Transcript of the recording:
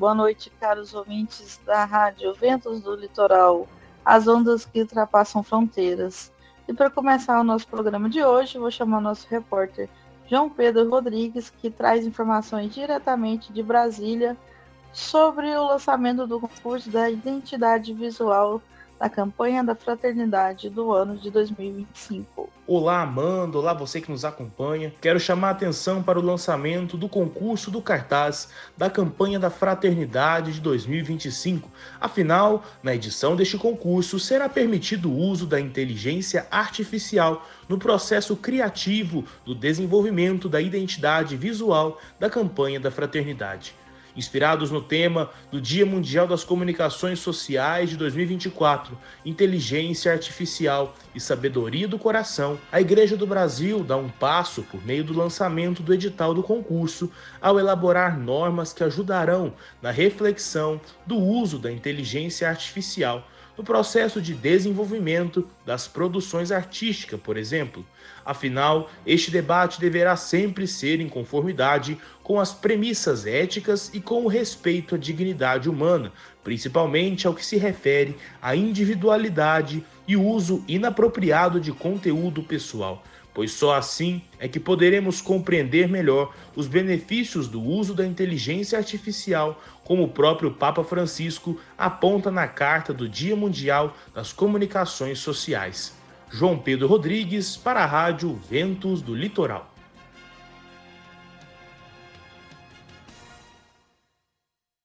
boa noite, caros ouvintes da Rádio Ventos do Litoral, as ondas que ultrapassam fronteiras. E para começar o nosso programa de hoje, vou chamar o nosso repórter João Pedro Rodrigues, que traz informações diretamente de Brasília sobre o lançamento do concurso da identidade visual da campanha da fraternidade do ano de 2025. Olá, Amanda, olá você que nos acompanha. Quero chamar a atenção para o lançamento do concurso do cartaz da campanha da fraternidade de 2025. Afinal, na edição deste concurso será permitido o uso da inteligência artificial no processo criativo do desenvolvimento da identidade visual da campanha da fraternidade. Inspirados no tema do Dia Mundial das Comunicações Sociais de 2024, Inteligência Artificial e Sabedoria do Coração, a Igreja do Brasil dá um passo por meio do lançamento do edital do concurso ao elaborar normas que ajudarão na reflexão do uso da inteligência artificial no processo de desenvolvimento das produções artísticas, por exemplo. Afinal, este debate deverá sempre ser em conformidade com as premissas éticas e com o respeito à dignidade humana, principalmente ao que se refere à individualidade e uso inapropriado de conteúdo pessoal, pois só assim é que poderemos compreender melhor os benefícios do uso da inteligência artificial, como o próprio Papa Francisco aponta na Carta do Dia Mundial das Comunicações Sociais. João Pedro Rodrigues, para a Rádio Ventos do Litoral.